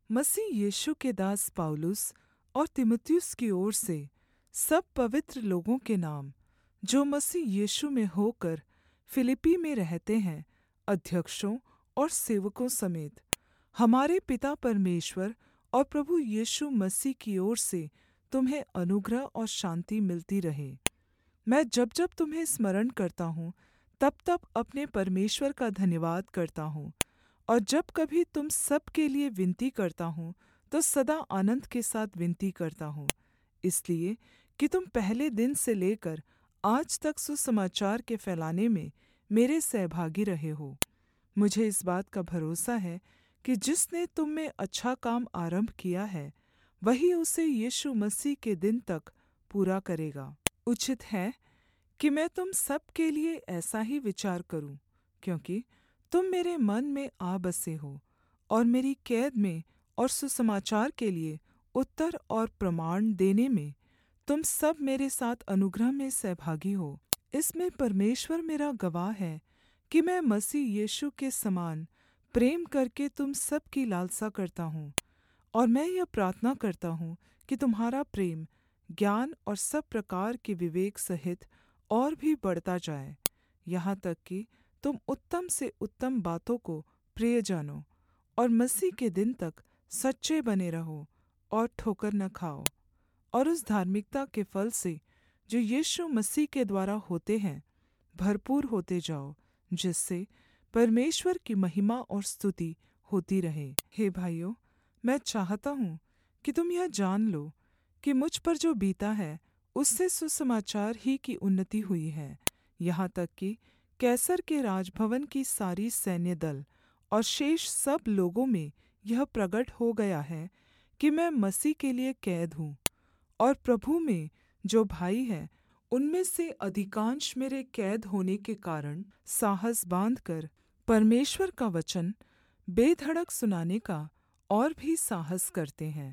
मसीह यीशु के दास पौलुस और तीमुथियुस की ओर से सब पवित्र लोगों के नाम, जो मसीह यीशु में होकर फिलिप्पी में रहते हैं, अध्यक्षों और सेवकों समेत, हमारे पिता परमेश्वर और प्रभु यीशु मसीह की ओर से तुम्हें अनुग्रह और शान्ति मिलती रहे। मैं जब जब तुम्हें स्मरण करता हूँ, तब अपने परमेश्वर का धन्यवाद करता हूँ, और जब कभी तुम सब के लिए विनती करता हूँ, तो सदा आनन्द के साथ विनती करता हूँ, इसलिए कि तुम पहले दिन से लेकर आज तक सुसमाचार के फैलाने में मेरे सहभागी रहे हो। मुझे इस बात का भरोसा है कि जिसने तुम में अच्छा काम आरंभ किया है, वही उसे यीशु मसीह के दिन तक पूरा करेगा। उचित है कि मैं तुम सब के लिए ऐसा ही विचार करूं, क्योंकि तुम मेरे मन में आ बसे हो, और मेरी कैद में और सुसमाचार के लिए उत्तर और प्रमाण देने में तुम सब मेरे साथ अनुग्रह में सहभागी हो। इसमें परमेश्वर मेरा गवाह है कि मैं मसीह यीशु के समान प्रेम करके तुम सब की लालसा करता हूँ, और मैं यह प्रार्थना करता हूँ कि तुम्हारा प्रेम ज्ञान और सब प्रकार के विवेक सहित और भी बढ़ता जाए, यहाँ तक कि तुम उत्तम से उत्तम बातों को प्रिय जानो, और मसीह के दिन तक सच्चे बने रहो और ठोकर न खाओ, और उस धार्मिकता के फल से जो यीशु मसीह के द्वारा होते हैं भरपूर होते जाओ, जिससे परमेश्वर की महिमा और स्तुति होती रहे। हे भाइयों, मैं चाहता हूँ कि तुम यह जान लो कि मुझ पर जो बीता है उससे सुसमाचार ही की उन्नति हुई है, यहाँ तक कि कैसर के राजभवन की सारी सैन्य दल और शेष सब लोगों में यह प्रगट हो गया है कि मैं मसीह के लिए कैद हूँ, और प्रभु में जो भाई है उनमें से अधिकांश मेरे कैद होने के कारण साहस बाँधकर परमेश्वर का वचन बेधड़क सुनाने का और भी साहस करते हैं।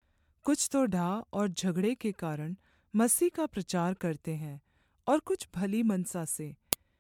कुछ तो ढा और झगड़े के कारण मसीह का प्रचार करते हैं, और कुछ भली मनसा से।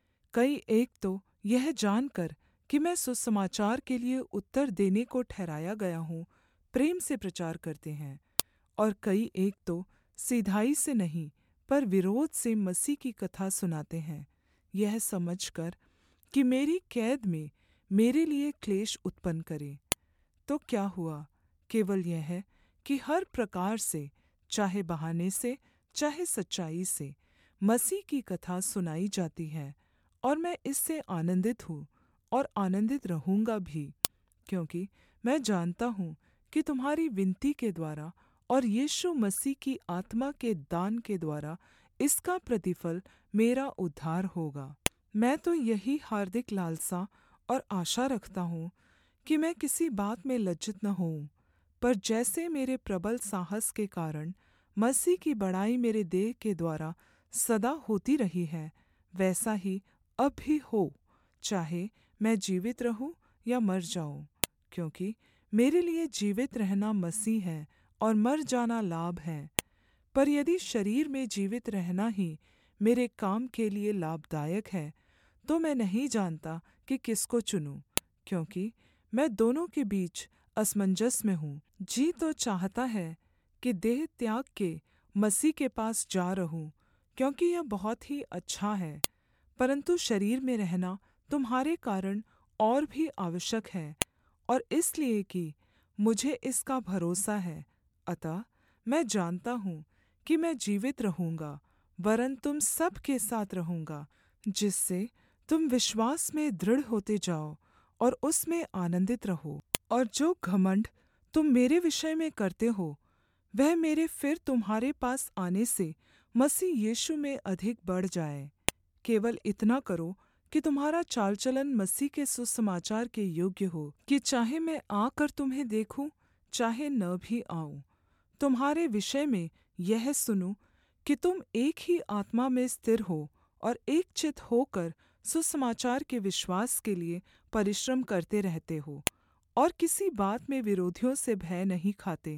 कई एक तो यह जानकर कि मैं सुसमाचार के लिए उत्तर देने को ठहराया गया हूँ, प्रेम से प्रचार करते हैं, और कई एक तो सिधाई से नहीं पर विरोध से मसीह की कथा सुनाते हैं, यह समझकर कि मेरी कैद में मेरे लिए क्लेश उत्पन्न करे। तो क्या हुआ? केवल यह है कि हर प्रकार से, चाहे बहाने से चाहे सच्चाई से, मसीह की कथा सुनाई जाती है, और मैं इससे आनन्दित हूँ और आनन्दित रहूँगा भी, क्योंकि मैं जानता हूँ कि तुम्हारी विनती के द्वारा और यीशु मसीह की आत्मा के दान के द्वारा इसका प्रतिफल मेरा उद्धार होगा। मैं तो यही हार्दिक लालसा और आशा रखता हूँ कि मैं किसी बात में लज्जित न होऊँ, पर जैसे मेरे प्रबल साहस के कारण मसीह की बड़ाई मेरे देह के द्वारा सदा होती रही है, वैसा ही अब भी हो, चाहे मैं जीवित रहूँ या मर जाऊँ, क्योंकि मेरे लिए जीवित रहना मसीह है और मर जाना लाभ है। पर यदि शरीर में जीवित रहना ही मेरे काम के लिए लाभदायक है, तो मैं नहीं जानता कि किसको चुनूँ, क्योंकि मैं दोनों के बीच असमंजस में हूँ। जी तो चाहता है कि देह त्याग के मसीह के पास जा रहूँ, क्योंकि यह बहुत ही अच्छा है, परंतु शरीर में रहना तुम्हारे कारण और भी आवश्यक है, और इसलिए कि मुझे इसका भरोसा है। अतः मैं जानता हूँ कि मैं जीवित रहूँगा, वरन तुम सब के साथ रहूँगा, जिससे तुम विश्वास में दृढ़ होते जाओ और उसमें आनन्दित रहो। और जो घमंड तुम मेरे विषय में करते हो, वह मेरे फिर तुम्हारे पास आने से मसीह यीशु में अधिक बढ़ जाए। केवल इतना करो कि तुम्हारा चाल चलन मसीह के सुसमाचार के योग्य हो, कि चाहे मैं आकर तुम्हें देखूं, चाहे न भी आऊं, तुम्हारे विषय में यह सुनूं कि तुम एक ही आत्मा में स्थिर हो और एक चित्त होकर सुसमाचार के विश्वास के लिए परिश्रम करते रहते हो, और किसी बात में विरोधियों से भय नहीं खाते।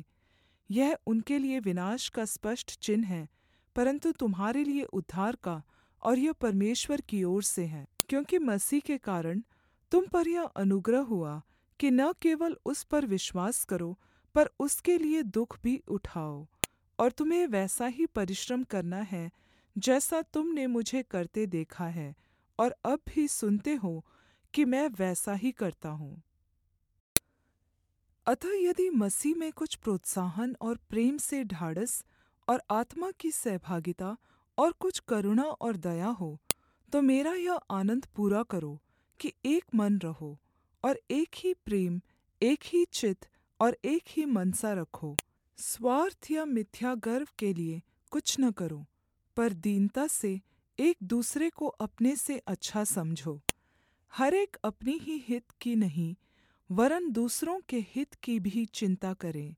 यह उनके लिए विनाश का स्पष्ट चिन्ह है, परंतु तुम्हारे लिए उद्धार का, और यह परमेश्वर की ओर से है, क्योंकि मसीह के कारण तुम पर यह अनुग्रह हुआ कि न केवल उस पर विश्वास करो, पर उसके लिए दुख भी उठाओ। और तुम्हें वैसा ही परिश्रम करना है जैसा तुमने मुझे करते देखा है, और अब भी सुनते हो कि मैं वैसा ही करता हूँ। अतः यदि मसीह में कुछ प्रोत्साहन और प्रेम से ढाढ़स और आत्मा की सहभागिता और कुछ करुणा और दया हो, तो मेरा यह आनन्द पूरा करो कि एक मन रहो और एक ही प्रेम, एक ही चित्त और एक ही मनसा रखो। स्वार्थ या मिथ्या गर्व के लिए कुछ न करो, पर दीनता से एक दूसरे को अपने से अच्छा समझो। हर एक अपनी ही हित की नहीं, वरन दूसरों के हित की भी चिंता करे।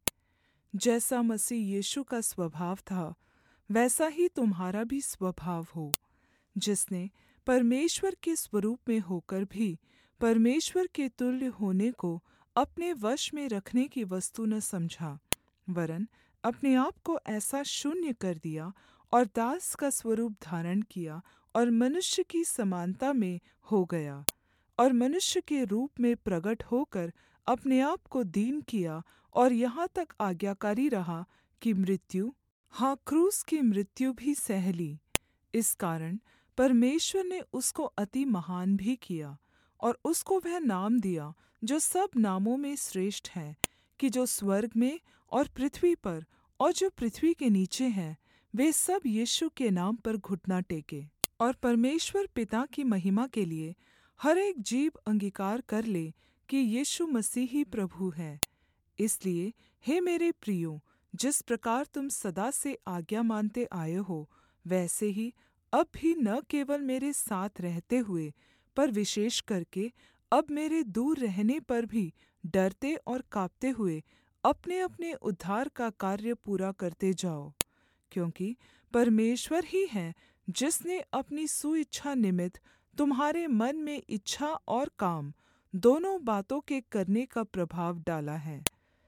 जैसा मसीह यीशु का स्वभाव था, वैसा ही तुम्हारा भी स्वभाव हो, जिसने परमेश्वर के स्वरूप में होकर भी परमेश्वर के तुल्य होने को अपने वश में रखने की वस्तु न समझा, वरन अपने आप को ऐसा शून्य कर दिया और दास का स्वरूप धारण किया और मनुष्य की समानता में हो गया, और मनुष्य के रूप में प्रगट होकर अपने आप को दीन किया और यहाँ तक आज्ञाकारी रहा कि मृत्यु, हाँ क्रूस की मृत्यु भी सह ली। इस कारण परमेश्वर ने उसको अति महान भी किया और उसको वह नाम दिया जो सब नामों में श्रेष्ठ है, कि जो स्वर्ग में और पृथ्वी पर और जो पृथ्वी के नीचे हैं, वे सब यीशु के नाम पर घुटना टेके। और परमेश्वर पिता की महिमा के लिए हर एक जीव अंगीकार कर ले कि यीशु मसीह ही प्रभु है। इसलिए हे मेरे प्रियो, जिस प्रकार तुम सदा से आज्ञा मानते आए हो, वैसे ही अब भी न केवल मेरे साथ रहते हुए, पर विशेष करके अब मेरे दूर रहने पर भी डरते और काँपते हुए अपने अपने उद्धार का कार्य पूरा करते जाओ। क्योंकि परमेश्वर ही है जिसने अपनी सुइच्छा निमित्त तुम्हारे मन में इच्छा और काम दोनों बातों के करने का प्रभाव डाला है।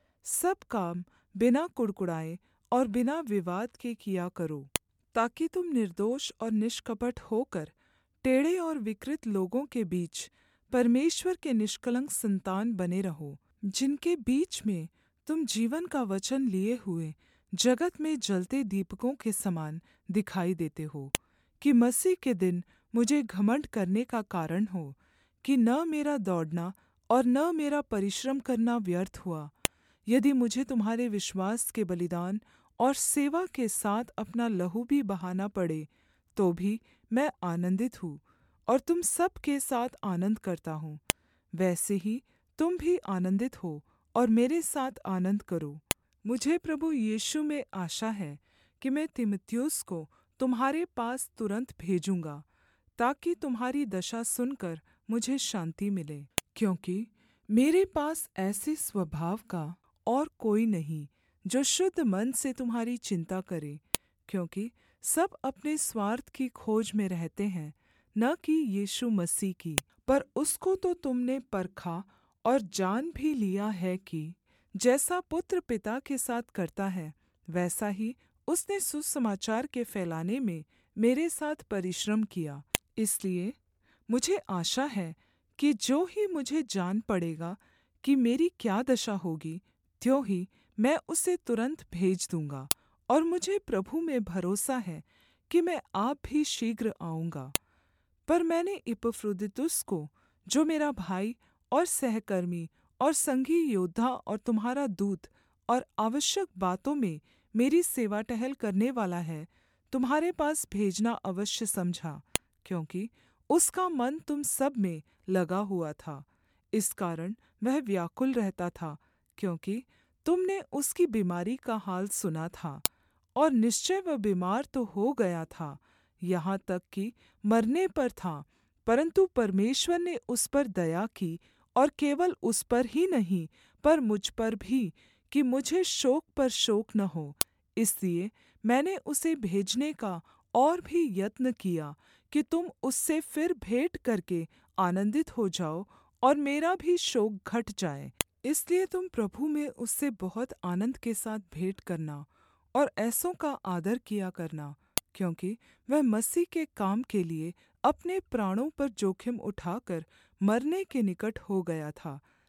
सब काम बिना कुड़कुड़ाए और बिना विवाद के किया करो, ताकि तुम निर्दोष और निष्कपट होकर टेढ़े और विकृत लोगों के बीच परमेश्वर के निष्कलंक संतान बने रहो, जिनके बीच में तुम जीवन का वचन लिए हुए जगत में जलते दीपकों के समान दिखाई देते हो, कि मसीह के दिन मुझे घमण्ड करने का कारण हो, कि न मेरा दौड़ना और न मेरा परिश्रम करना व्यर्थ हुआ। यदि मुझे तुम्हारे विश्वास के बलिदान और सेवा के साथ अपना लहू भी बहाना पड़े, तो भी मैं आनन्दित हूँ और तुम सब के साथ आनन्द करता हूँ। वैसे ही तुम भी आनन्दित हो और मेरे साथ आनन्द करो। मुझे प्रभु यीशु में आशा है कि मैं तीमुथियुस को तुम्हारे पास तुरन्त भेजूँगा, ताकि तुम्हारी दशा सुनकर मुझे शान्ति मिले। क्योंकि मेरे पास ऐसे स्वभाव का और कोई नहीं जो शुद्ध मन से तुम्हारी चिन्ता करे, क्योंकि सब अपने स्वार्थ की खोज में रहते हैं, न कि यीशु मसीह की। पर उसको तो तुमने परखा और जान भी लिया है कि जैसा पुत्र पिता के साथ करता है, वैसा ही उसने सुसमाचार के फैलाने में मेरे साथ परिश्रम किया। इसलिए मुझे आशा है कि जो ही मुझे जान पड़ेगा कि मेरी क्या दशा होगी, त्यों ही मैं उसे तुरन्त भेज दूँगा। और मुझे प्रभु में भरोसा है कि मैं आप भी शीघ्र आऊँगा। पर मैंने इपफ्रुदीतुस को, जो मेरा भाई और सहकर्मी और संगी योद्धा और तुम्हारा दूत और आवश्यक बातों में मेरी सेवा टहल करने वाला है, तुम्हारे पास भेजना अवश्य समझा, क्योंकि उसका मन तुम सब में लगा हुआ था। इस कारण वह व्याकुल रहता था, क्योंकि तुमने उसकी बीमारी का हाल सुना था, और निश्चय वह बीमार तो हो गया था, यहाँ तक कि मरने पर था। परन्तु परमेश्वर ने उस पर दया की, और केवल उस पर ही नहीं, पर मुझ पर भी, कि मुझे शोक पर शोक न हो। इसलिए मैंने उसे भेजने का और भी यत्न किया, कि तुम उससे फिर भेंट करके आनन्दित हो जाओ और मेरा भी शोक घट जाए। इसलिए तुम प्रभु में उससे बहुत आनन्द के साथ भेंट करना और ऐसों का आदर किया करना, क्योंकि वह मसीह के काम के लिए अपने प्राणों पर जोखिम उठाकर मरने के निकट हो गया था,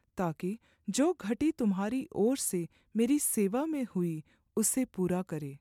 ताकि जो घटी तुम्हारी ओर से मेरी सेवा में हुई उसे पूरा करे।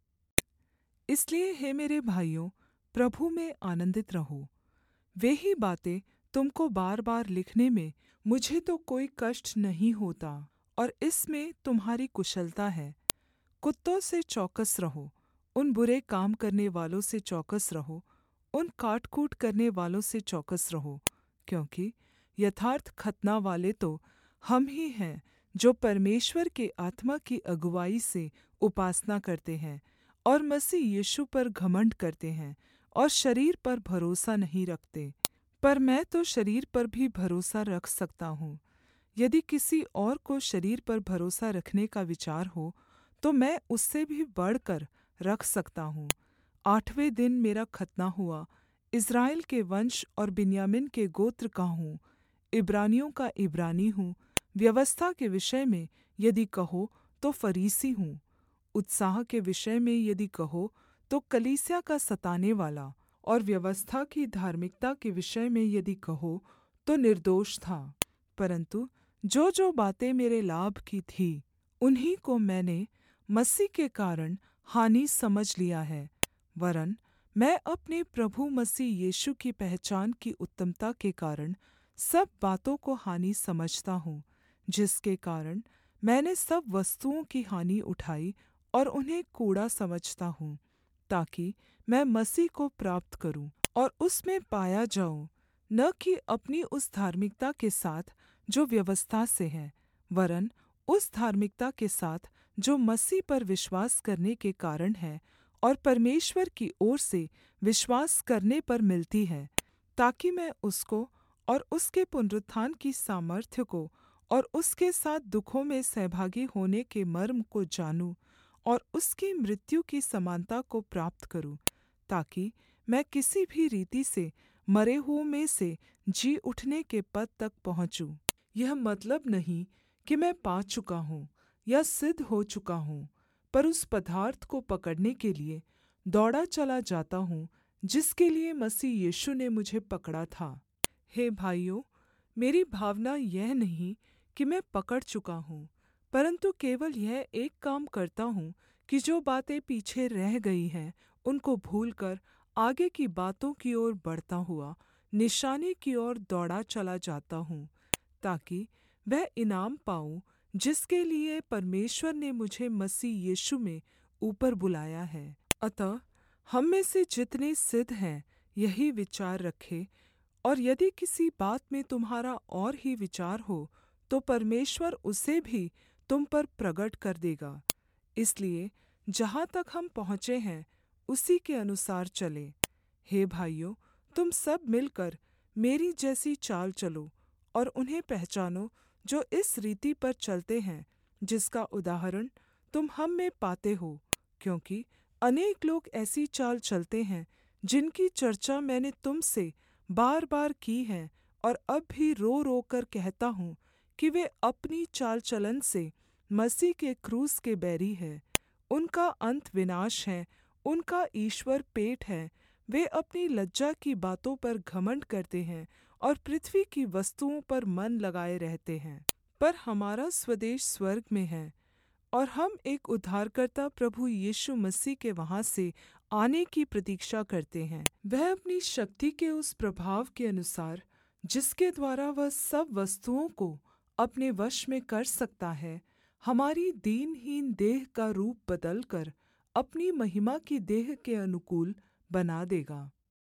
इसलिए हे मेरे भाइयों, प्रभु में आनन्दित रहो। वे ही बातें तुमको बार बार लिखने में मुझे तो कोई कष्ट नहीं होता, और इसमें तुम्हारी कुशलता है। कुत्तों से चौकस रहो, उन बुरे काम करने वालों से चौकस रहो, उन काट-कूट करने वालों से चौकस रहो, क्योंकि यथार्थ खतना वाले तो हम ही हैं, जो परमेश्वर के आत्मा की अगुआई से उपासना करते हैं और मसीह यीशु पर घमण्ड करते हैं और शरीर पर भरोसा नहीं रखते। पर मैं तो शरीर पर भी भरोसा रख सकता हूँ। यदि किसी और को शरीर पर भरोसा रखने का विचार हो, तो मैं उससे भी बढ़कर रख सकता हूँ। 8वें दिन मेरा खतना हुआ। इस्राएल के वंश और बिन्यामीन के गोत्र का हूँ, इब्रानियों का इब्रानी हूँ। व्यवस्था के विषय में यदि कहो तो फरीसी हूँ, उत्साह के विषय में यदि कहो तो कलीसिया का सताने वाला, और व्यवस्था की धार्मिकता के विषय में यदि कहो तो निर्दोष था। परन्तु जो जो बातें मेरे लाभ की थी, उन्हीं को मैंने मसीह के कारण हानि समझ लिया है। वरन् मैं अपने प्रभु मसीह यीशु की पहचान की उत्तमता के कारण सब बातों को हानि समझता हूँ, जिसके कारण मैंने सब वस्तुओं की हानि उठाई और उन्हें कूड़ा समझता हूँ, ताकि मैं मसीह को प्राप्त करूँ और उसमें पाया जाऊँ, न कि अपनी उस धार्मिकता के साथ जो व्यवस्था से है, वरन् उस धार्मिकता के साथ जो मसीह पर विश्वास करने के कारण है और परमेश्वर की ओर से विश्वास करने पर मिलती है, ताकि मैं उसको और उसके पुनरुत्थान की सामर्थ्य को और उसके साथ दुखों में सहभागी होने के मर्म को जानूं और उसकी मृत्यु की समानता को प्राप्त करूं, ताकि मैं किसी भी रीति से मरे हुओं में से जी उठने के पद तक पहुँचूँ। यह मतलब नहीं कि मैं पा चुका हूँ या सिद्ध हो चुका हूँ, पर उस पदार्थ को पकड़ने के लिए दौड़ा चला जाता हूँ, जिसके लिए मसीह यीशु ने मुझे पकड़ा था। हे भाइयों, मेरी भावना यह नहीं कि मैं पकड़ चुका हूँ, परन्तु केवल यह एक काम करता हूँ कि जो बातें पीछे रह गई हैं, उनको भूलकर आगे की बातों की ओर बढ़ता हुआ निशाने की ओर दौड़ा चला जाता हूँ, ताकि वह इनाम पाऊँ जिसके लिए परमेश्वर ने मुझे मसीह यीशु में ऊपर बुलाया है। अतः हम में से जितने सिद्ध हैं, यही विचार रखें, और यदि किसी बात में तुम्हारा और ही विचार हो, तो परमेश्वर उसे भी तुम पर प्रगट कर देगा। इसलिए जहाँ तक हम पहुँचे हैं, उसी के अनुसार चलें। हे भाइयों, तुम सब मिलकर मेरी जैसी चाल चलो और उन्हें पहचानो जो इस रीति पर चलते हैं, जिसका उदाहरण तुम हम में पाते हो, क्योंकि अनेक लोग ऐसी चाल चलते हैं जिनकी चर्चा मैंने तुमसे बार बार की है, और अब भी रो रो कर कहता हूँ कि वे अपनी चाल चलन से मसीह के क्रूस के बैरी है। उनका अंत विनाश है, उनका ईश्वर पेट है। वे अपनी लज्जा की बातों पर घमंड करते हैं और पृथ्वी की वस्तुओं पर मन लगाए रहते हैं। पर हमारा स्वदेश स्वर्ग में है, और हम एक उद्धारकर्ता प्रभु यीशु मसीह के वहाँ से आने की प्रतीक्षा करते हैं। वह अपनी शक्ति के उस प्रभाव के अनुसार, जिसके द्वारा वह सब वस्तुओं को अपने वश में कर सकता है, हमारी दीनहीन देह का रूप बदलकर अपनी महिमा की देह के अनुकूल बना देगा।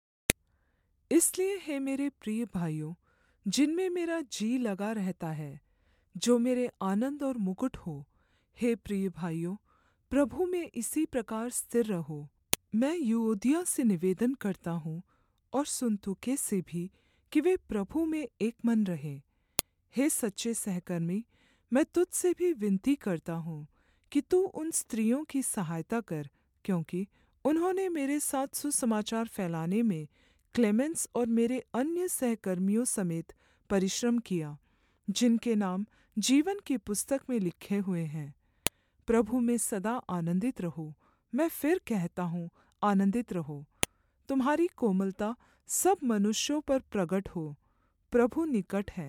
इसलिए हे मेरे प्रिय भाइयों, जिनमें मेरा जी लगा रहता है, जो मेरे आनन्द और मुकुट हो, हे प्रिय भाइयों, प्रभु में इसी प्रकार स्थिर रहो। मैं यूओदिया से निवेदन करता हूँ और सुन्तुखे से भी कि वे प्रभु में एक मन रहें। हे सच्चे सहकर्मी, मैं तुझसे भी विनती करता हूँ कि तू उन स्त्रियों की सहायता कर, क्योंकि उन्होंने मेरे साथ सुसमाचार फैलाने में क्लेमेंस और मेरे अन्य सहकर्मियों समेत परिश्रम किया, जिनके नाम जीवन की पुस्तक में लिखे हुए हैं। प्रभु में सदा आनन्दित रहो। मैं फिर कहता हूँ, आनन्दित रहो। तुम्हारी कोमलता सब मनुष्यों पर प्रगट हो। प्रभु निकट है।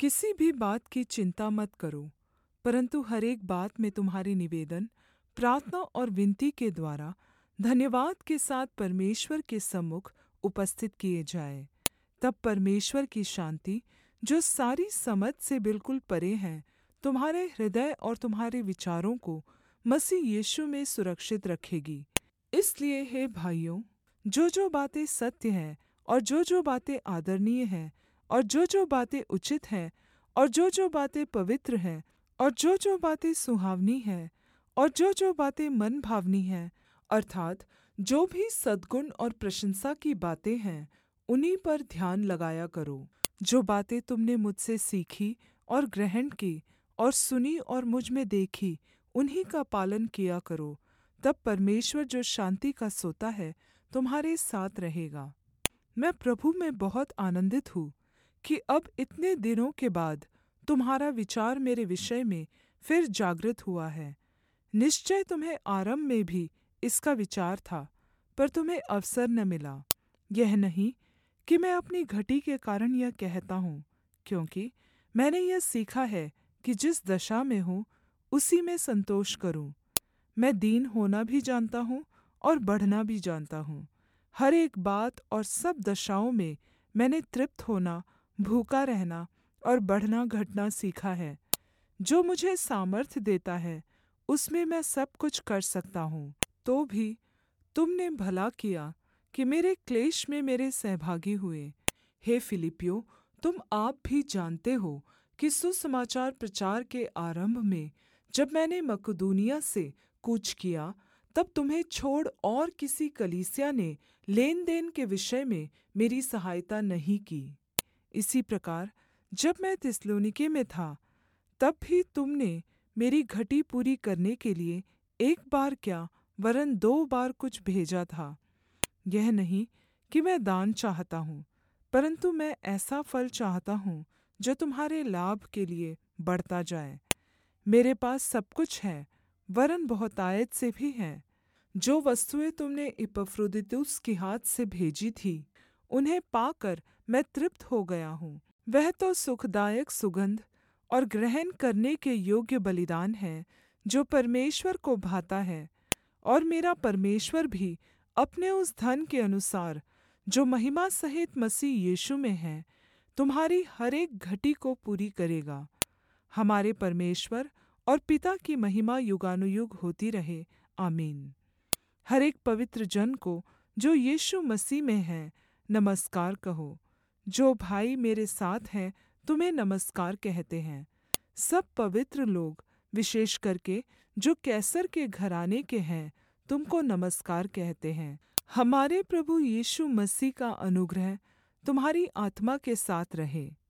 किसी भी बात की चिंता मत करो, परंतु हर एक बात में तुम्हारी निवेदन, प्रार्थना और विनती के द्वारा धन्यवाद के साथ परमेश्वर के सम्मुख उपस्थित किए जाए। तब परमेश्वर की शान्ति, जो सारी समझ से बिल्कुल परे है, तुम्हारे हृदय और तुम्हारे विचारों को मसीह यीशु में सुरक्षित रखेगी। इसलिए हे भाइयों, जो बातें सत्य हैं और जो बातें आदरणीय हैं और जो बातें उचित हैं और जो बातें पवित्र हैं और जो बातें सुहावनी हैं और जो बातें मन भावनी हैं, अर्थात जो भी सद्गुण और प्रशंसा की बातें हैं, उन्हीं पर ध्यान लगाया करो। जो बातें तुमने मुझसे सीखी और ग्रहण की और सुनी और मुझ में देखी, उन्हीं का पालन किया करो। तब परमेश्वर जो शान्ति का सोता है तुम्हारे साथ रहेगा। मैं प्रभु में बहुत आनन्दित हूँ कि अब इतने दिनों के बाद तुम्हारा विचार मेरे विषय में फिर जागृत हुआ है। निश्चय तुम्हें आरम्भ में भी इसका विचार था, पर तुम्हें अवसर न मिला। यह नहीं कि मैं अपनी घटी के कारण यह कहता हूँ, क्योंकि मैंने यह सीखा है कि जिस दशा में हूँ उसी में संतोष करूँ। मैं दीन होना भी जानता हूँ और बढ़ना भी जानता हूँ। हर एक बात और सब दशाओं में मैंने तृप्त होना, भूखा रहना और बढ़ना घटना सीखा है। जो मुझे सामर्थ्य देता है, उसमें मैं सब कुछ कर सकता हूँ। तो भी तुमने भला किया कि मेरे क्लेश में मेरे सहभागी हुए। हे फिलिप्पियों, तुम आप भी जानते हो कि सुसमाचार प्रचार के आरंभ में जब मैंने मकदूनिया से कूच किया, तब तुम्हें छोड़ और किसी कलीसिया ने लेन देन के विषय में मेरी सहायता नहीं की। इसी प्रकार जब मैं थिस्सलुनीके में था, तब भी तुमने मेरी घटी पूरी करने के लिए एक बार क्या वरन 2 बार कुछ भेजा था। यह नहीं कि मैं दान चाहता हूँ, परंतु मैं ऐसा फल चाहता हूँ जो तुम्हारे लाभ के लिए बढ़ता जाए। मेरे पास सब कुछ है, वरन बहुतायत से भी है। जो वस्तुएं तुमने इपफ्रोदितुस के हाथ से भेजी थी, उन्हें पाकर मैं तृप्त हो गया हूँ। वह तो सुखदायक सुगंध और ग्रहण करने के योग्य बलिदान है, जो परमेश्वर को भाता है। और मेरा परमेश्वर भी अपने उस धन के अनुसार, जो महिमा सहित मसीह यीशु में है, तुम्हारी हर एक घटी को पूरी करेगा। हमारे परमेश्वर और पिता की महिमा युगानुयुग होती रहे। आमीन। हर एक पवित्र जन को जो यीशु मसीह में है नमस्कार कहो। जो भाई मेरे साथ हैं तुम्हें नमस्कार कहते हैं। सब पवित्र लोग, विशेष करके जो कैसर के घराने के हैं, तुमको नमस्कार कहते हैं। हमारे प्रभु यीशु मसीह का अनुग्रह तुम्हारी आत्मा के साथ रहे।